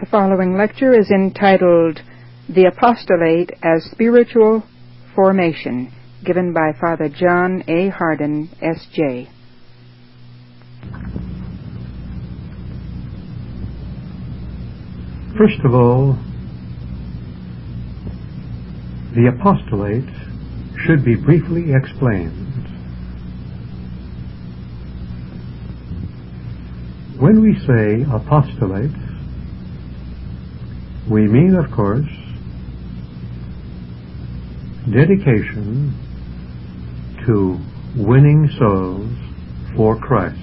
The following lecture is entitled The Apostolate as Spiritual Formation, given by Father John A. Hardin, S.J. First of all, the apostolate should be briefly explained. When we say apostolate, we mean, of course, dedication to winning souls for Christ.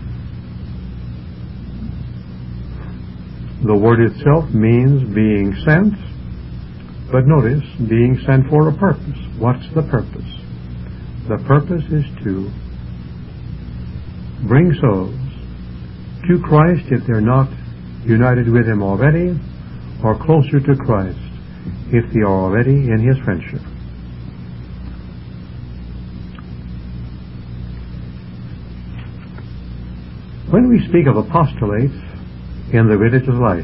The word itself means being sent, but notice, being sent for a purpose. What's the purpose? The purpose is to bring souls to Christ if they're not united with Him already, or closer to Christ if they are already in His friendship. When we speak of apostolates in the religious life,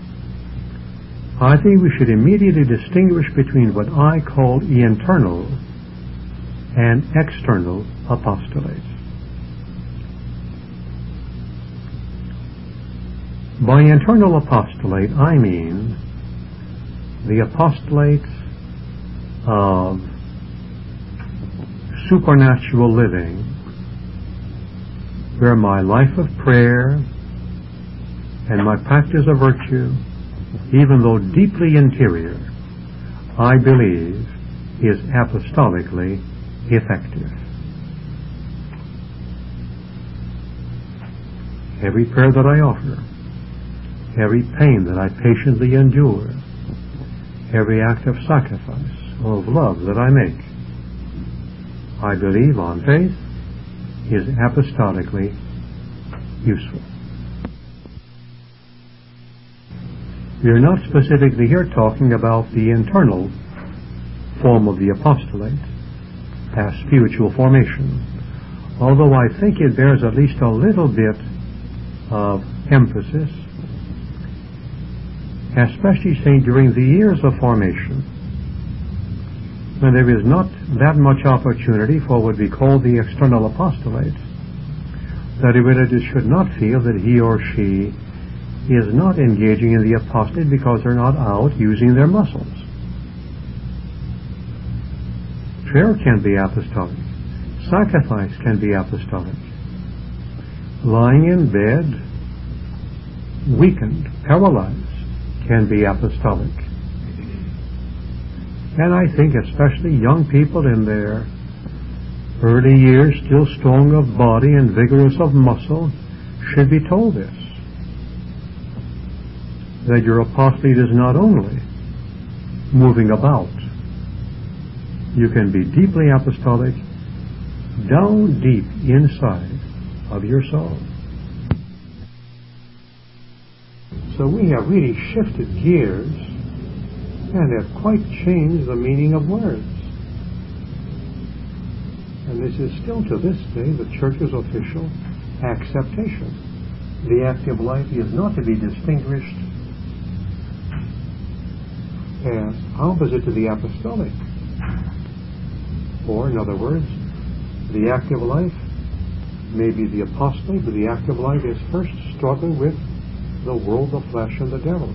I think we should immediately distinguish between what I call internal and external apostolates. By internal apostolate, I mean the apostolate of supernatural living, where my life of prayer and my practice of virtue, even though deeply interior, I believe is apostolically effective. Every prayer that I offer, every pain that I patiently endure, every act of sacrifice or of love that I make, I believe on faith is apostolically useful. We are not specifically here talking about the internal form of the apostolate as spiritual formation, although I think it bears at least a little bit of emphasis, especially say during the years of formation, when there is not that much opportunity for what we call the external apostolate, that a religious should not feel that he or she is not engaging in the apostolate because they're not out using their muscles. Prayer can be apostolic. Sacrifice can be apostolic. Lying in bed, weakened, paralyzed, can be apostolic. And I think especially young people in their early years, still strong of body and vigorous of muscle, should be told this, that your apostolate is not only moving about. You can be deeply apostolic down deep inside of your soul. So we have really shifted gears and have quite changed the meaning of words. And this is still to this day the Church's official acceptation. The active life is not to be distinguished as opposite to the apostolic. Or, in other words, the active life may be the apostolate, but the active life is first struggle with the world, the flesh, and the devil.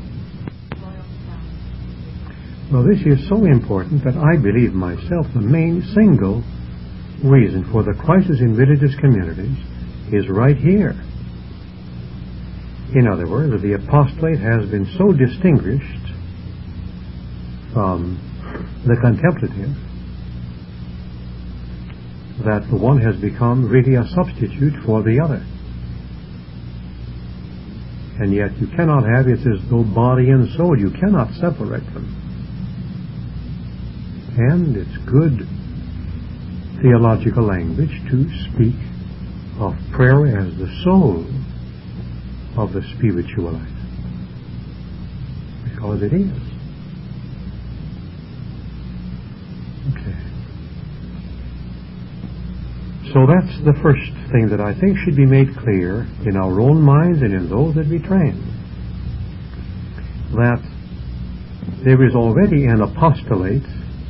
Well, this is so important that I believe myself the main single reason for the crisis in religious communities is right here. In other words, the apostolate has been so distinguished from the contemplative that the one has become really a substitute for the other. And yet you cannot have it as though body and soul. You cannot separate them. And it's good theological language to speak of prayer as the soul of the spiritual life. Because it is. Okay. So that's the first thing that I think should be made clear in our own minds and in those that we train. that there is already an apostolate,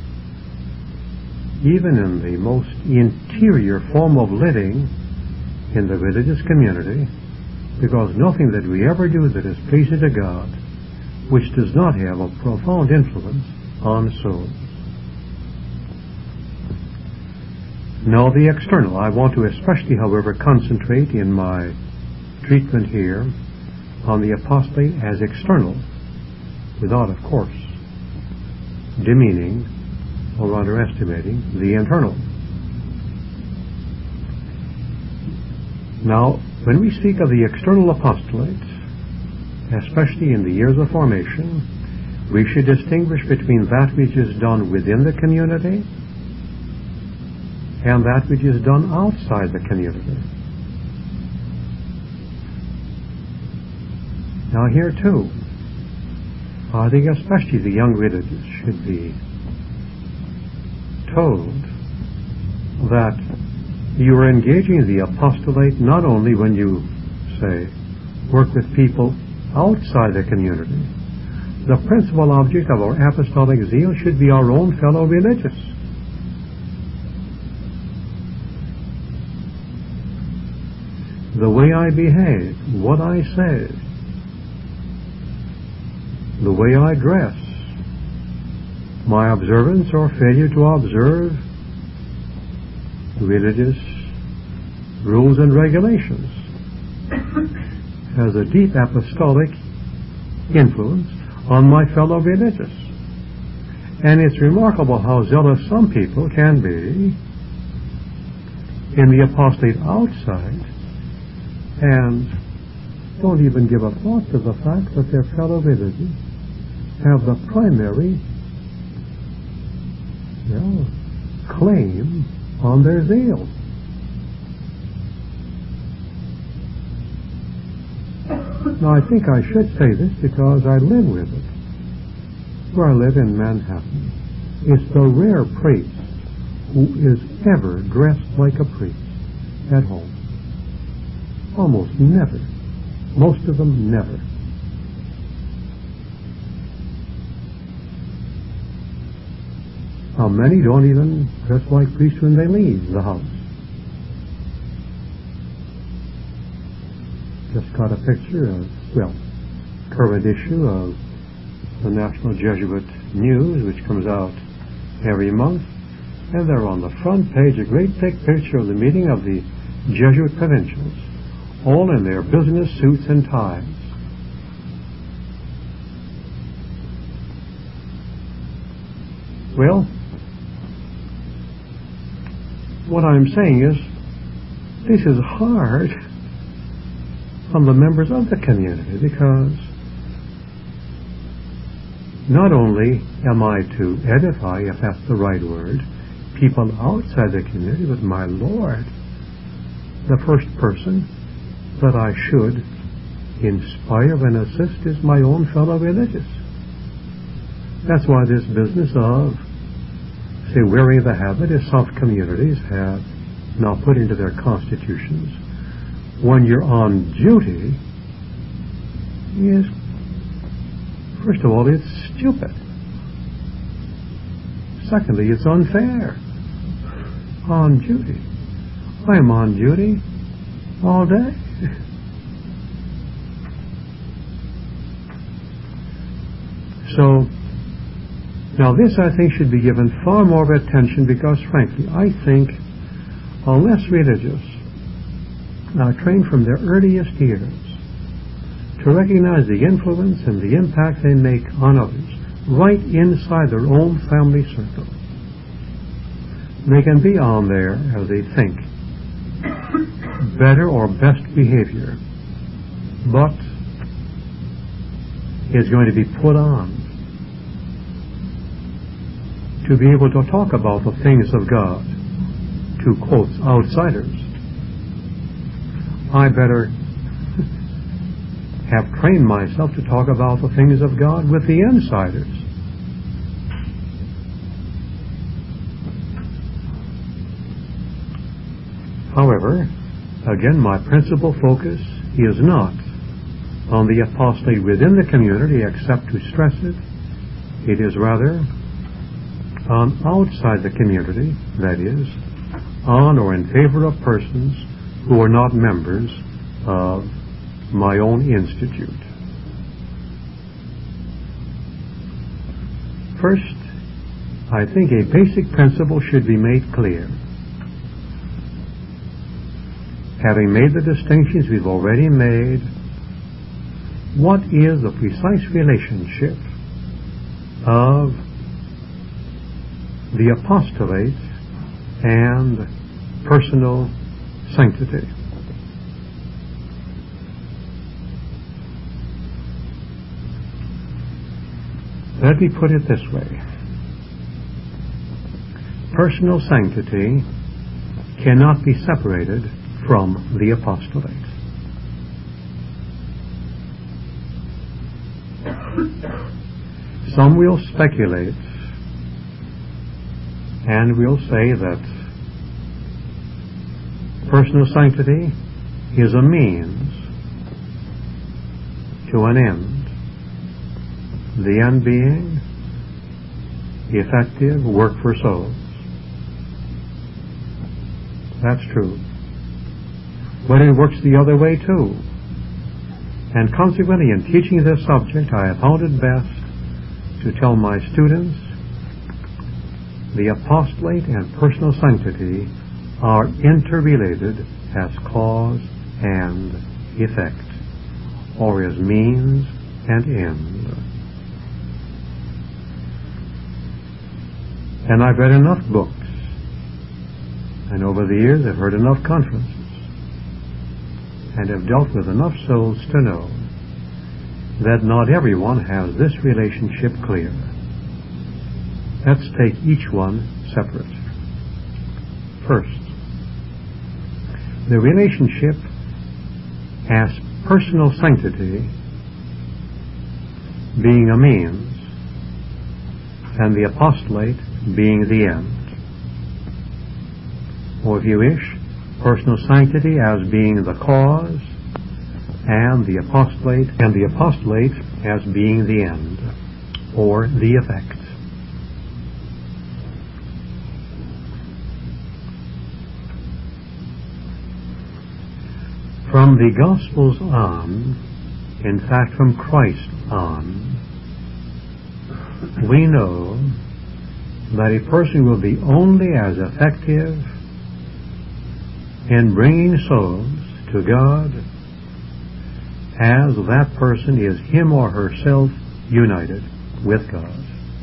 even in the most interior form of living in the religious community, because nothing that we ever do that is pleasing to God which does not have a profound influence on souls. Now the external. I want to especially, however, concentrate in my treatment here on the apostolate as external, without, of course, demeaning or underestimating the internal. Now, when we speak of the external apostolates, especially in the years of formation, we should distinguish between that which is done within the community and that which is done outside the community. Now here too, I think especially the young religious should be told that you are engaging the apostolate not only when you, say, work with people outside the community. The principal object of our apostolic zeal should be our own fellow religious. The way I behave, what I say, the way I dress, my observance or failure to observe religious rules and regulations has a deep apostolic influence on my fellow religious. And it's remarkable how zealous some people can be in the apostolate outside and don't even give a thought to the fact that their fellow religious have the primary claim on their zeal. Now, I think I should say this because I live with it. Where I live in Manhattan, it's the rare priest who is ever dressed like a priest at home. Almost never. Most of them never. How many don't even dress like priests when they leave the house? Just got a picture of, current issue of the National Jesuit News, which comes out every month, and there on the front page a great big picture of the meeting of the Jesuit provincials, all in their business suits and ties. Well, what I'm saying is, this is hard on the members of the community, because not only am I to edify, if that's the right word, people outside the community, but my Lord, the first person that I should inspire and assist is my own fellow religious. That's why this business of, say, wearing the habit, as some communities have now put into their constitutions, when you're on duty, is, first of all, it's stupid. Secondly, it's unfair. On duty. I'm on duty all day. So, now this, I think, should be given far more attention, because, frankly, I think unless religious are trained from their earliest years to recognize the influence and the impact they make on others right inside their own family circle, they can be on there, as they think, better or best behavior, but is going to be put on to be able to talk about the things of God to, quote, outsiders. I better have trained myself to talk about the things of God with the insiders. However, again, my principal focus is not on the apostolate within the community except to stress it. It is rather on outside the community, that is, on or in favor of persons who are not members of my own institute. First, I think a basic principle should be made clear. Having made the distinctions we've already made, what is the precise relationship of the apostolate and personal sanctity? Let me put it this way. Personal sanctity cannot be separated from the apostolate. Some will speculate and will say that personal sanctity is a means to an end, the end being effective work for souls. That's true. But it works the other way too. And consequently, in teaching this subject, I have found it best to tell my students the apostolate and personal sanctity are interrelated as cause and effect, or as means and end. And I've read enough books, and over the years I've heard enough conferences, and have dealt with enough souls to know that not everyone has this relationship clear. Let's take each one separate. First, the relationship as personal sanctity being a means and the apostolate being the end. Or if you wish, personal sanctity as being the cause and the apostolate as being the end or the effect. From the Gospels on, in fact from Christ on, we know that a person will be only as effective in bringing souls to God as that person is him or herself united with God.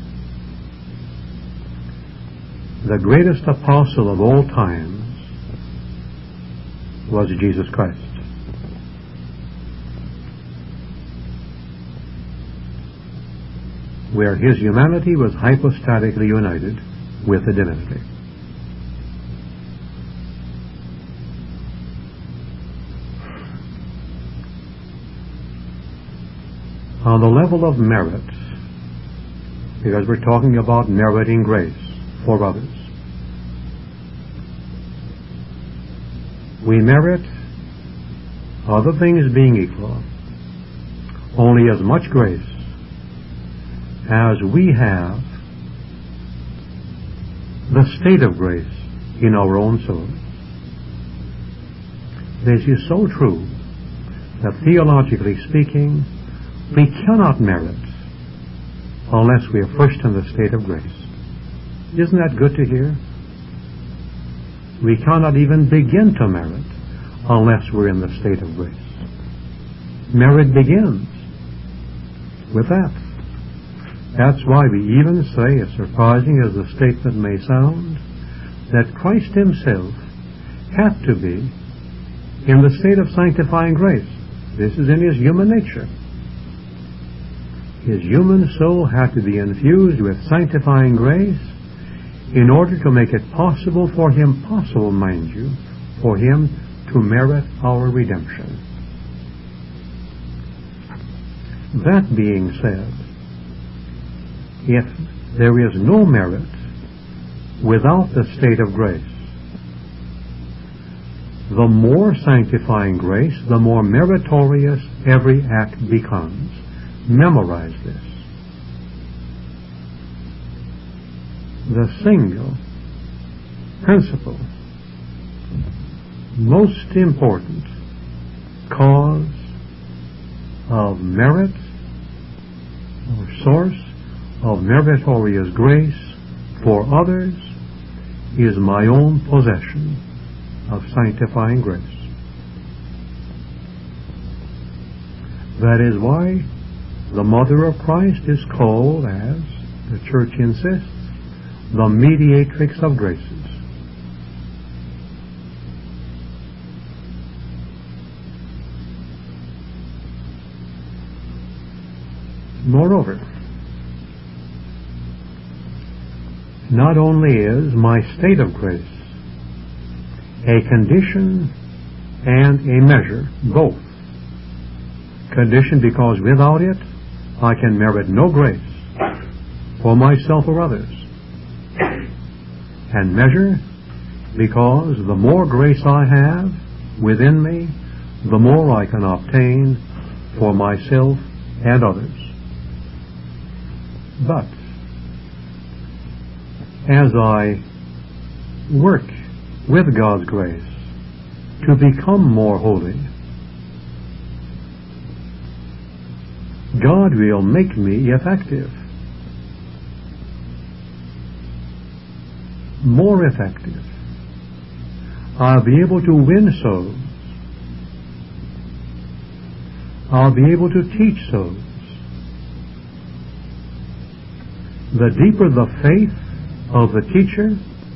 The greatest apostle of all times was Jesus Christ. Where his humanity was hypostatically united with the divinity. On the level of merit, because we're talking about meriting grace for others, we merit, other things being equal, only as much grace as we have the state of grace in our own soul. This is so true that theologically speaking, we cannot merit unless we are first in the state of grace. Isn't that good to hear? We cannot even begin to merit unless we're in the state of grace. Merit begins with that. That's why we even say, as surprising as the statement may sound, that Christ himself had to be in the state of sanctifying grace. This is in his human nature. His human soul had to be infused with sanctifying grace in order to make it possible for him, mind you, for him to merit our redemption. That being said, if there is no merit without the state of grace, the more sanctifying grace, the more meritorious every act becomes. Memorize this. The single, principal, most important cause of merit or source of meritorious grace for others is my own possession of sanctifying grace. That is why the Mother of Christ is called, as the Church insists, the mediatrix of graces. Moreover, not only is my state of grace a condition and a measure, both. Condition because without it I can merit no grace for myself or others. And measure because the more grace I have within me, the more I can obtain for myself and others. But as I work with God's grace to become more holy, God will make me effective, more effective. I'll be able to win souls. I'll be able to teach souls. The deeper the faith of the teacher,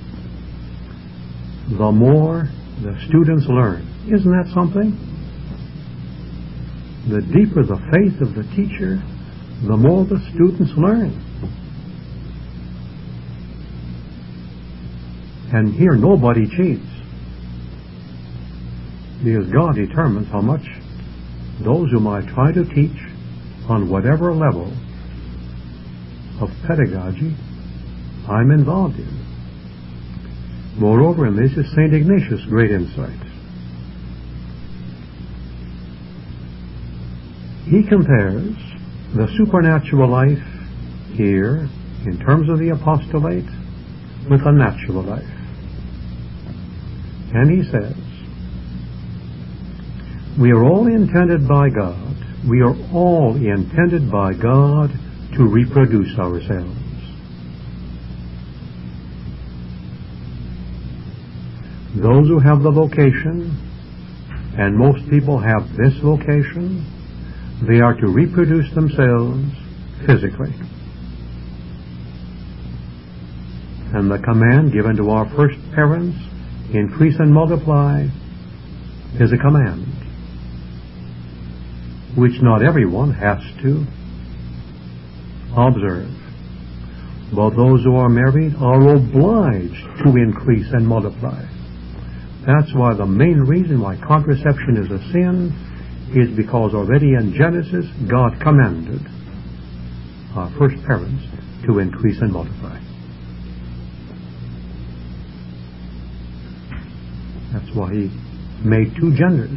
the more the students learn. Isn't that something? The deeper the faith of the teacher, the more the students learn. And here nobody cheats, because God determines how much those whom I try to teach on whatever level of pedagogy I'm involved in. Moreover, and this is St. Ignatius' great insight, he compares the supernatural life here, in terms of the apostolate, with a natural life. And he says, we are all intended by God to reproduce ourselves. Those who have the vocation, and most people have this vocation, they are to reproduce themselves physically. And the command given to our first parents, increase and multiply, is a command which not everyone has to observe. But those who are married are obliged to increase and multiply. That's why the main reason why contraception is a sin is because already in Genesis God commanded our first parents to increase and multiply. That's why he made two genders.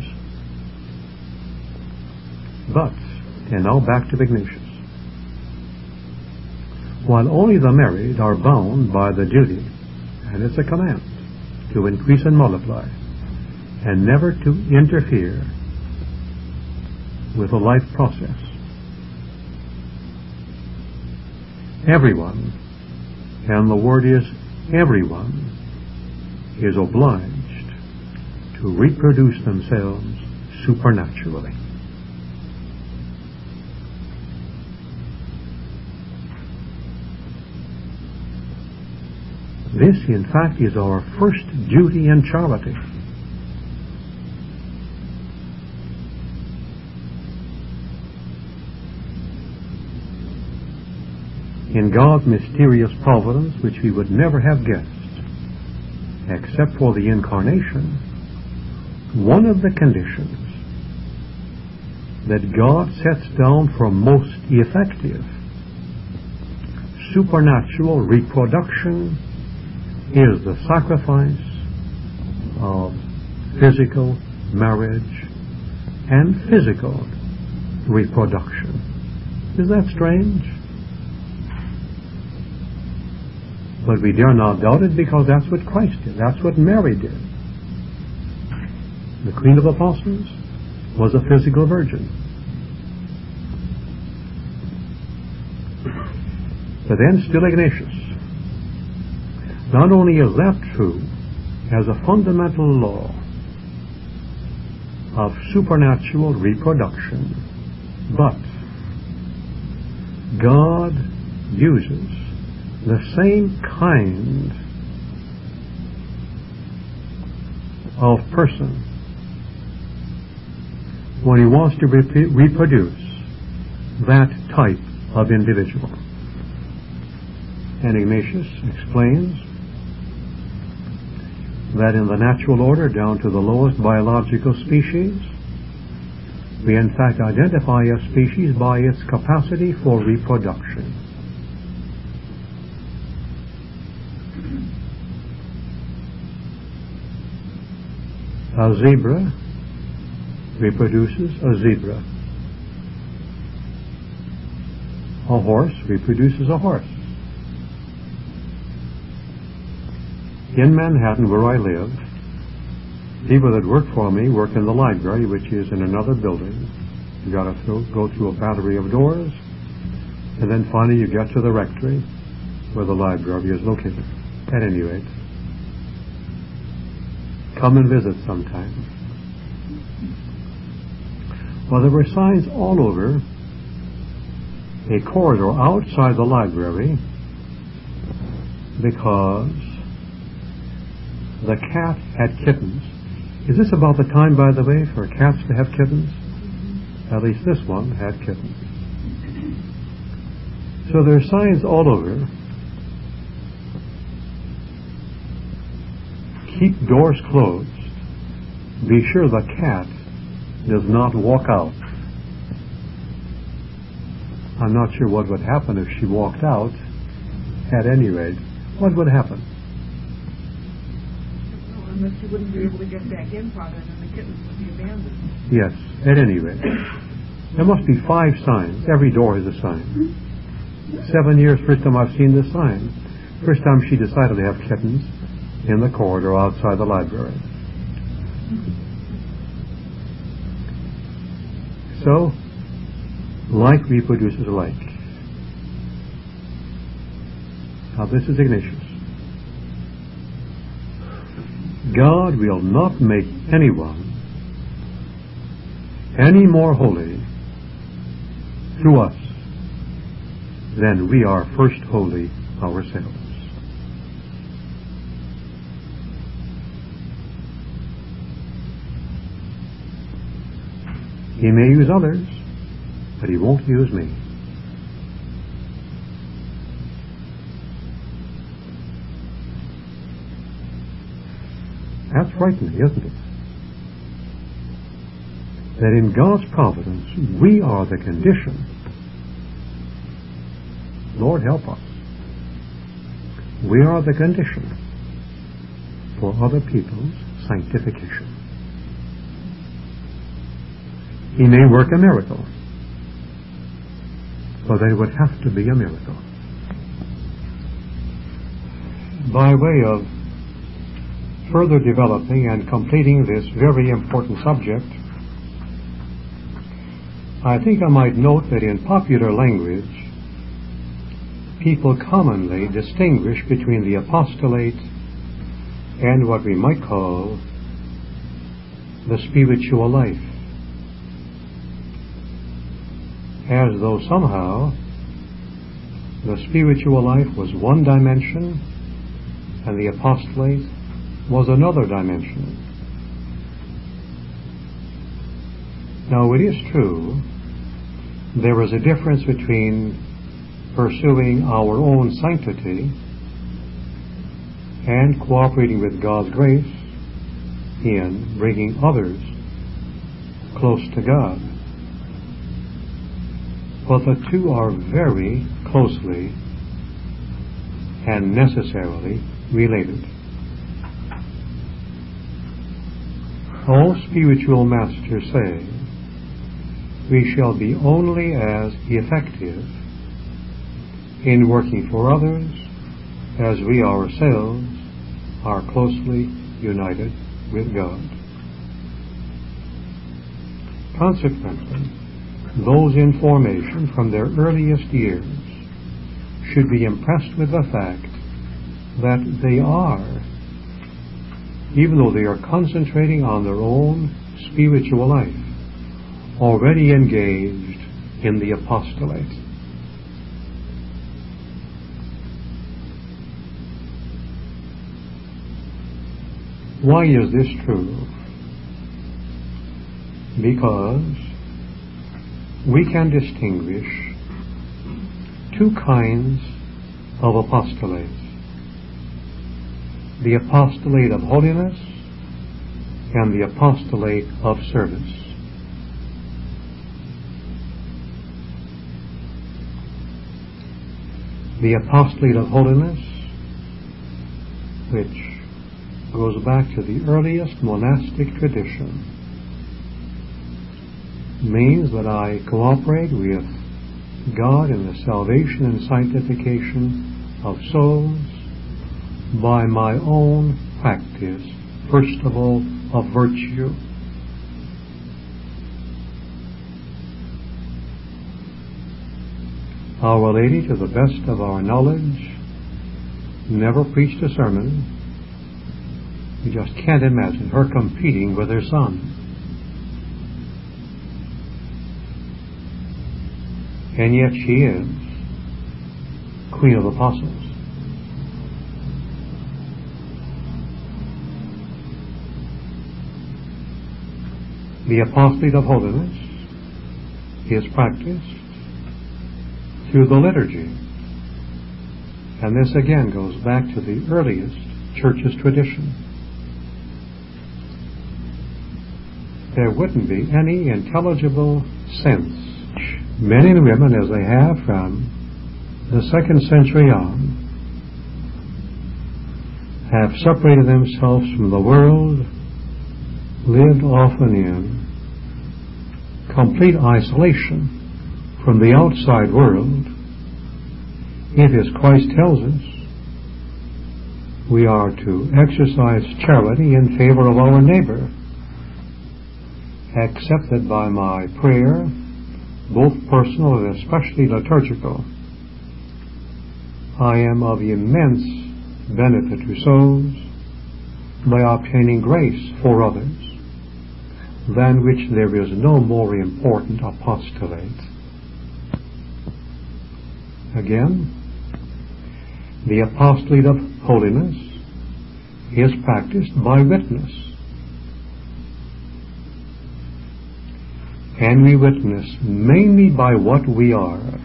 But, and now back to Ignatius. While only the married are bound by the duty, and it's a command, to increase and multiply, and never to interfere with the life process, everyone, and the word is everyone, is obliged to reproduce themselves supernaturally. This, in fact, is our first duty in charity. In God's mysterious providence, which we would never have guessed, except for the Incarnation, one of the conditions that God sets down for most effective supernatural reproduction is the sacrifice of physical marriage and physical reproduction. Isn't that strange? But we dare not doubt it because that's what Christ did. That's what Mary did. The Queen of Apostles was a physical virgin. But then still Ignatius. Not only is that true as a fundamental law of supernatural reproduction, but God uses the same kind of person when he wants to reproduce that type of individual. And Ignatius explains that in the natural order down to the lowest biological species, we in fact identify a species by its capacity for reproduction. A zebra reproduces a zebra. A horse reproduces a horse. In Manhattan, where I live, people that work for me work in the library, which is in another building. You got to go through a battery of doors, and then finally you get to the rectory, where the library is located. At any rate, come and visit sometime. Well, there were signs all over a corridor outside the library because the cat had kittens. Is this about the time, by the way, for cats to have kittens? At least this one had kittens. So there are signs all over. Keep doors closed. Be sure the cat does not walk out. I'm not sure what would happen if she walked out. At any rate, what would happen? Unless she wouldn't be able to get back in, Father, and then the kittens would be abandoned. Yes, at any rate. There must be 5 signs. Every door has a sign. 7 years, first time I've seen this sign. First time she decided to have kittens in the corridor outside the library. So, like reproduces like. Now this is Ignatius. God will not make anyone any more holy through us than we are first holy ourselves. He may use others, but he won't use me. That's frightening, isn't it? That in God's providence, we are the condition. Lord, help us. We are the condition for other people's sanctification. He may work a miracle, but it would have to be a miracle. By way of further developing and completing this very important subject, I think I might note that in popular language, people commonly distinguish between the apostolate and what we might call the spiritual life, as though somehow the spiritual life was one dimension and the apostolate was another dimension. Now it is true there is a difference between pursuing our own sanctity and cooperating with God's grace in bringing others close to God. But the two are very closely and necessarily related. All spiritual masters say we shall be only as effective in working for others as we ourselves are closely united with God. Consequently, those in formation from their earliest years should be impressed with the fact that they are, even though they are concentrating on their own spiritual life, already engaged in the apostolate. Why is this true? Because we can distinguish two kinds of apostolates: the apostolate of holiness and the apostolate of service. The apostolate of holiness, which goes back to the earliest monastic tradition, means that I cooperate with God in the salvation and sanctification of souls by my own practice, first of all, of virtue. Our Lady, to the best of our knowledge, never preached a sermon. You just can't imagine her competing with her son. And yet she is Queen of Apostles. The apostolate of holiness is practiced through the liturgy. And this again goes back to the earliest church's tradition. There wouldn't be any intelligible sense. Men and women, as they have from the 2nd century on, have separated themselves from the world, lived often in complete isolation from the outside world. If, as Christ tells us, we are to exercise charity in favor of our neighbor, accepted by my prayer, both personal and especially liturgical, I am of immense benefit to souls by obtaining grace for others, than which there is no more important apostolate. Again, the apostolate of holiness is practiced by witness. And we witness mainly by what we are.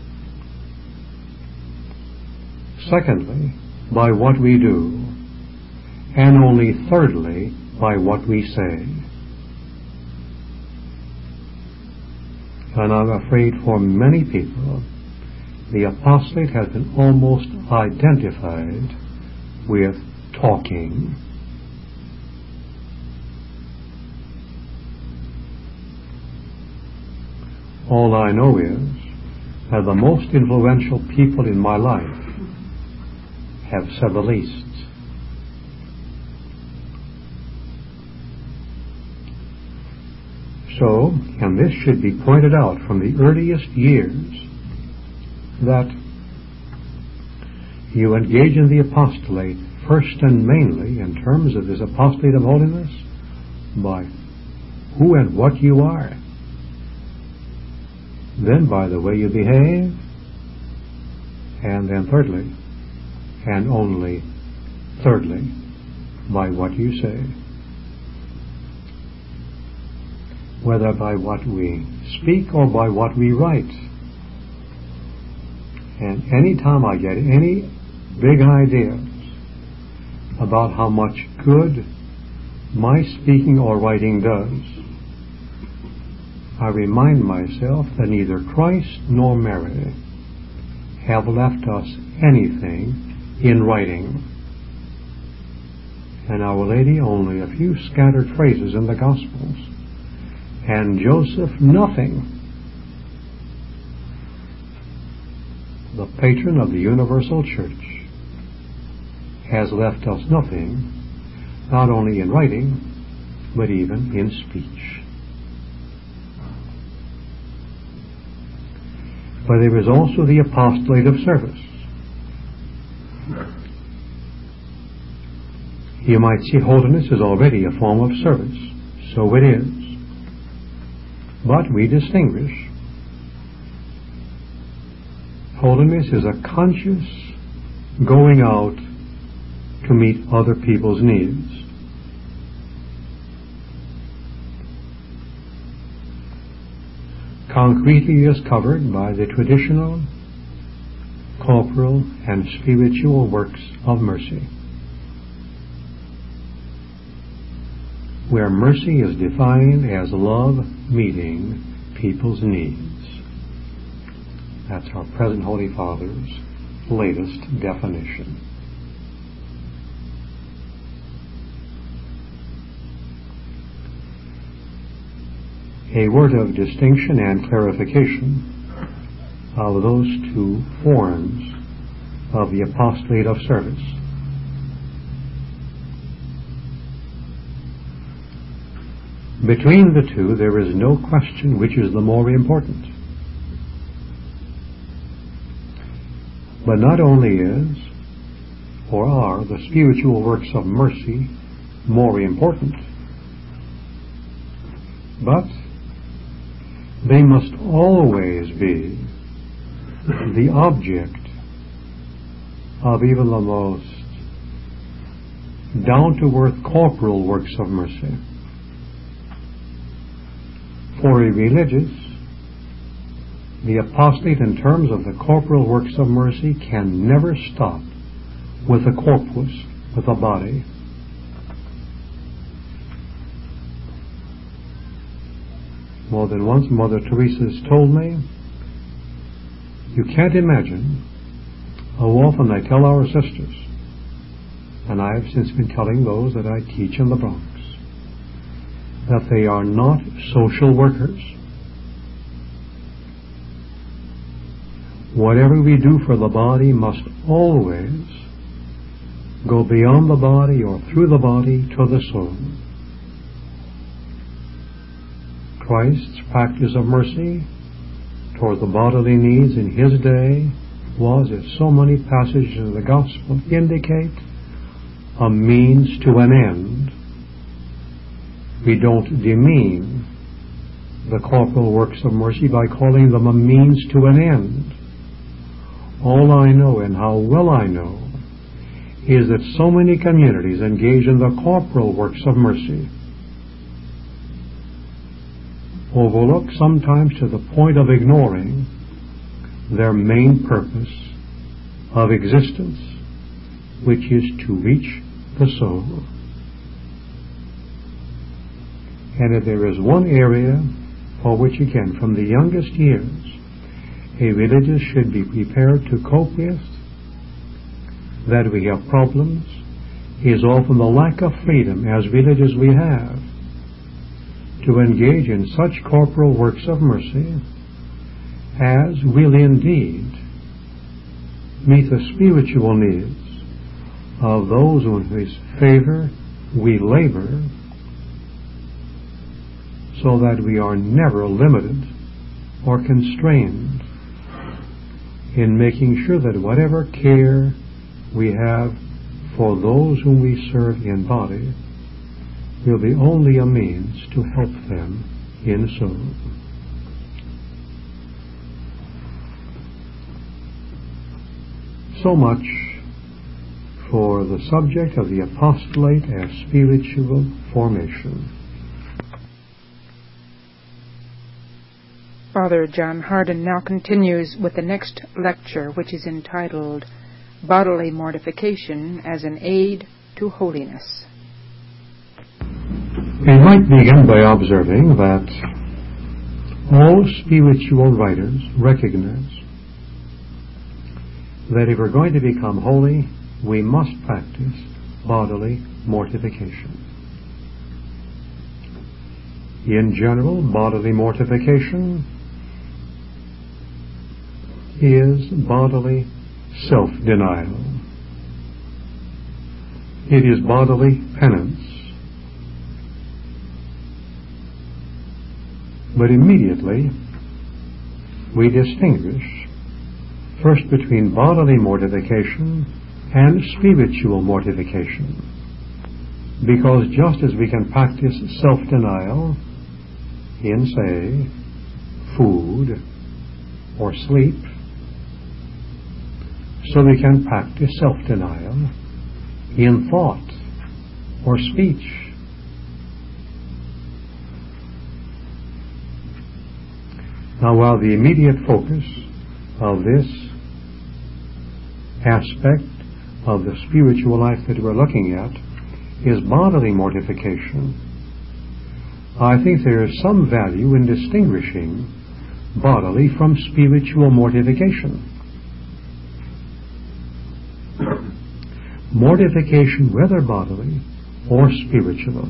Secondly, by what we do. And only thirdly, by what we say. And I'm afraid for many people, the apostolate has been almost identified with talking. All I know is that the most influential people in my life have said the least. So, and this should be pointed out from the earliest years, that you engage in the apostolate first and mainly in terms of this apostolate of holiness by who and what you are, then by the way you behave, and then thirdly, and only thirdly, by what you say. Whether by what we speak or by what we write. And any time I get any big ideas about how much good my speaking or writing does, I remind myself that neither Christ nor Mary have left us anything in writing, and Our Lady only a few scattered phrases in the Gospels, and Joseph nothing. The patron of the Universal Church has left us nothing, not only in writing, but even in speech. But there is also the apostolate of service. You might see holiness is already a form of service. So it is. But we distinguish. Holiness is a conscious going out to meet other people's needs. Concretely is covered by the traditional, corporal, and spiritual works of mercy, where mercy is defined as love meeting people's needs. That's our present Holy Father's latest definition. A word of distinction and clarification of those two forms of the apostolate of service. Between the two, there is no question which is the more important. But not only is or are the spiritual works of mercy more important, but they must always be the object of even the most down-to-earth corporal works of mercy. For a religious, the apostolate in terms of the corporal works of mercy can never stop with the corpus, with the body. More than once, Mother Teresa has told me, you can't imagine how often I tell our sisters, and I have since been telling those that I teach in the Bronx, that they are not social workers. Whatever we do for the body must always go beyond the body or through the body to the soul. Christ's practice of mercy toward the bodily needs in his day was, as so many passages of the Gospel indicate, a means to an end. We don't demean the corporal works of mercy by calling them a means to an end. All I know, and how well I know, is that so many communities engage in the corporal works of mercy overlook, sometimes to the point of ignoring, their main purpose of existence, which is to reach the soul. And if there is one area for which, again, from the youngest years, a religious should be prepared to cope with, that we have problems, is often the lack of freedom as religious we have to engage in such corporal works of mercy as will indeed meet the spiritual needs of those in whose favor we labor, so that we are never limited or constrained in making sure that whatever care we have for those whom we serve in body will be only a means to help them in soul. So much for the subject of the apostolate as spiritual formation. Father John Hardin now continues with the next lecture, which is entitled Bodily Mortification as an Aid to Holiness. We might begin by observing that all spiritual writers recognize that if we're going to become holy, we must practice bodily mortification. In general, bodily mortification is bodily self-denial. It is bodily penance. But immediately we distinguish first between bodily mortification and spiritual mortification. Because just as we can practice self-denial in, say, food or sleep, so we can practice self-denial in thought or speech. Now, while the immediate focus of this aspect of the spiritual life that we're looking at is bodily mortification, I think there is some value in distinguishing bodily from spiritual mortification. Mortification, whether bodily or spiritual,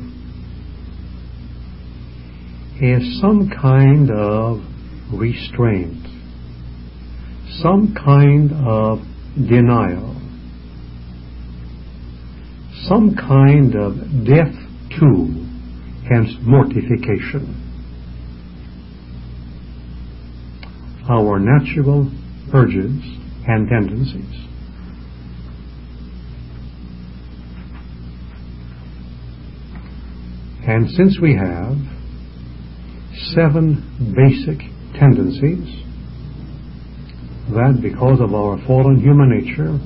is some kind of restraint, some kind of denial, some kind of death to, hence mortification, our natural urges and tendencies. And since we have 7 basic tendencies that, because of our fallen human nature,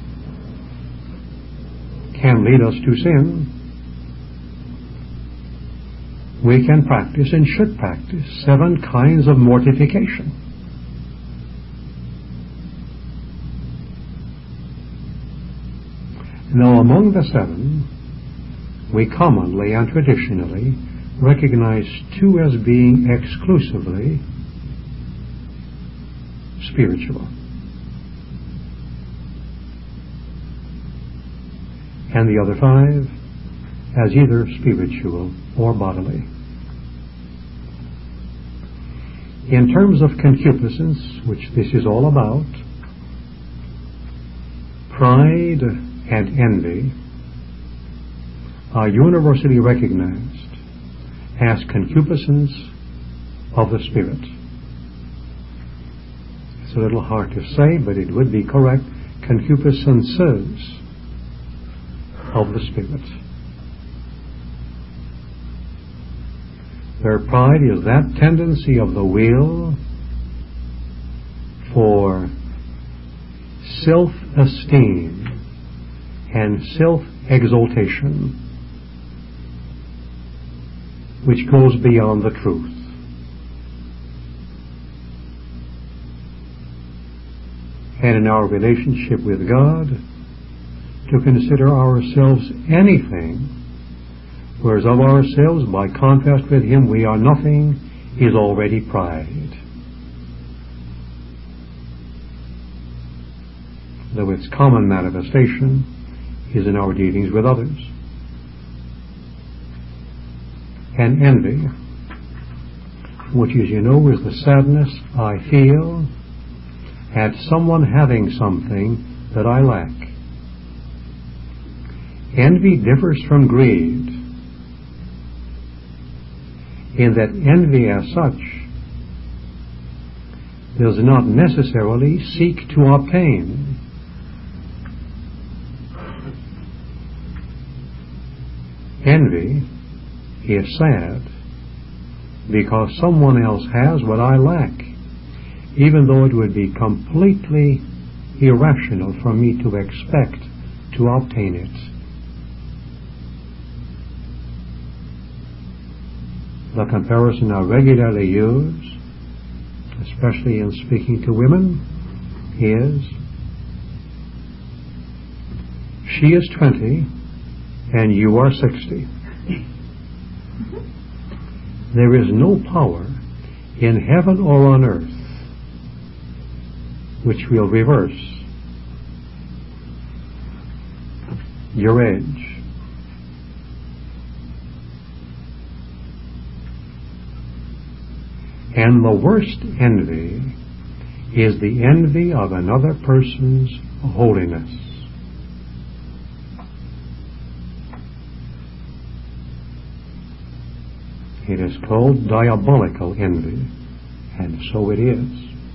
can lead us to sin, we can practice and should practice 7 kinds of mortification. Now, among the 7, we commonly and traditionally recognize 2 as being exclusively spiritual, and the other 5 as either spiritual or bodily. In terms of concupiscence, which this is all about, pride and envy are universally recognized as concupiscence of the spirit. It's a little hard to say, but it would be correct, concupiscences of the spirit. Their pride is that tendency of the will for self-esteem and self-exaltation, which goes beyond the truth. And in our relationship with God, to consider ourselves anything, whereas of ourselves, by contrast with Him, we are nothing, is already pride. Though its common manifestation is in our dealings with others. And envy, which, as you know, is the sadness I feel at someone having something that I lack. Envy differs from greed in that envy as such does not necessarily seek to obtain. Envy is sad because someone else has what I lack, even though it would be completely irrational for me to expect to obtain it. The comparison I regularly use, especially in speaking to women, is she is 20 and you are 60. There is no power in heaven or on earth which will reverse your age. And the worst envy is the envy of another person's holiness. It is called diabolical envy, and so it is.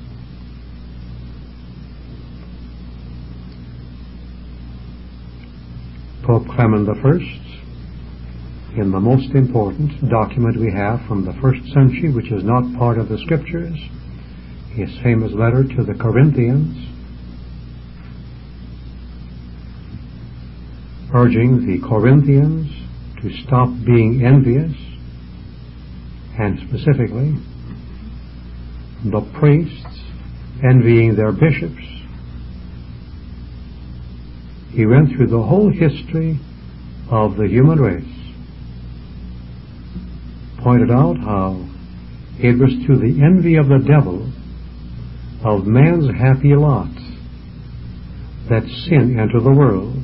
Pope Clement I, in the most important document we have from the first century, which is not part of the Scriptures, his famous letter to the Corinthians, urging the Corinthians to stop being envious, and specifically the priests envying their bishops. He went through the whole history of the human race, pointed out how it was through the envy of the devil of man's happy lot that sin entered the world.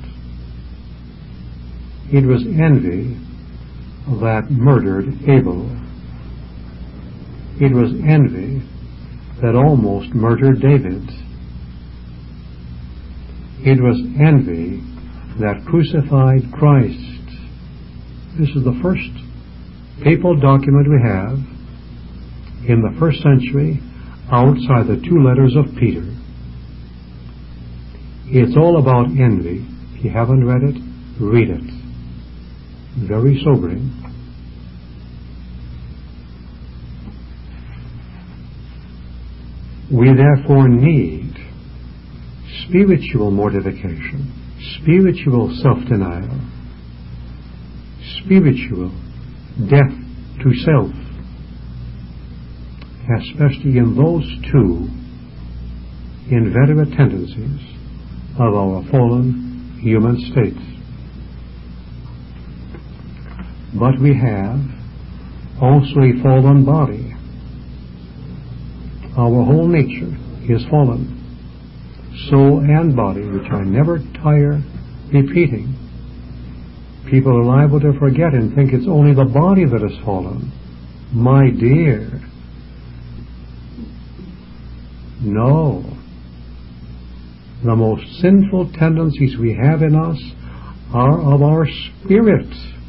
It was envy that murdered Abel. It was envy that almost murdered David. It was envy that crucified Christ. This is the first papal document we have in the first century outside the two letters of Peter. It's all about envy. If you haven't read it, read it. Very sobering. We therefore need spiritual mortification, spiritual self-denial, spiritual death to self, especially in those two inveterate tendencies of our fallen human state. But we have also a fallen body. Our whole nature is fallen, soul and body, which I never tire repeating. People are liable to forget and think it's only the body that is fallen. My dear, no. The most sinful tendencies we have in us are of our spirit.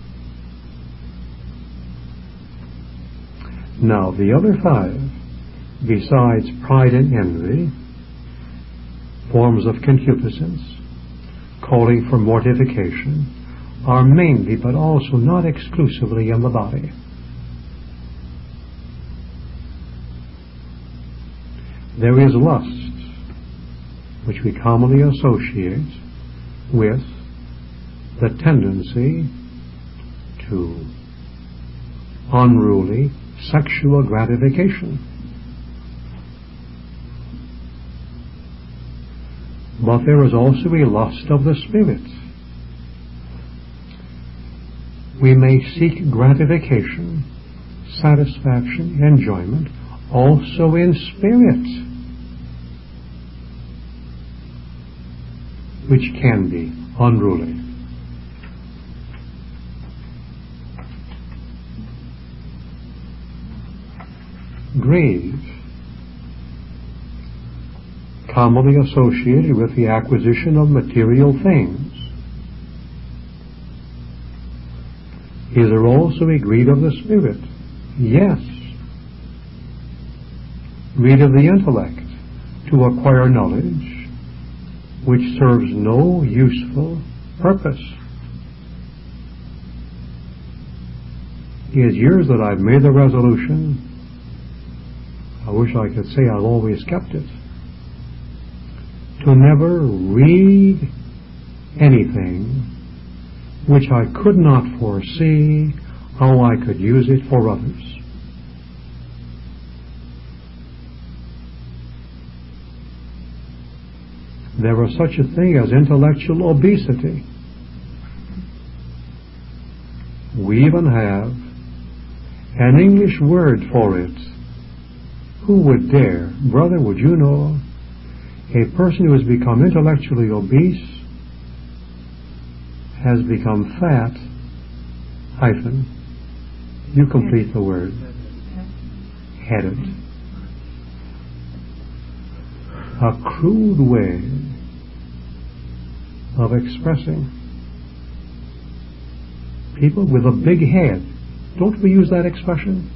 Now, the other five, besides pride and envy, forms of concupiscence, calling for mortification, are mainly but also not exclusively in the body. There is lust, which we commonly associate with the tendency to unruly sexual gratification. But there is also a lust of the spirit. We may seek gratification, satisfaction, enjoyment also in spirit, which can be unruly. Greed, commonly associated with the acquisition of material things. Is there also a greed of the spirit? Yes. Greed of the intellect to acquire knowledge which serves no useful purpose. It is years that I've made the resolution. I wish I could say I've always kept it, to never read anything which I could not foresee how I could use it for others. There was such a thing as intellectual obesity. We even have an English word for it. Who would dare? Brother, would you know? A person who has become intellectually obese has become fat, hyphen, you complete the word, big-headed, a crude way of expressing. People with a big head. Don't we use that expression?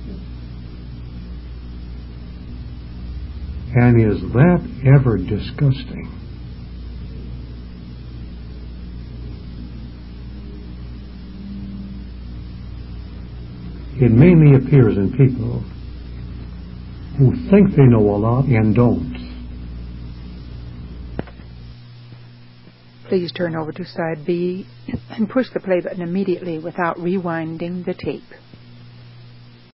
And is that ever disgusting? It mainly appears in people who think they know a lot and don't. Please turn over to side B and push the play button immediately without rewinding the tape.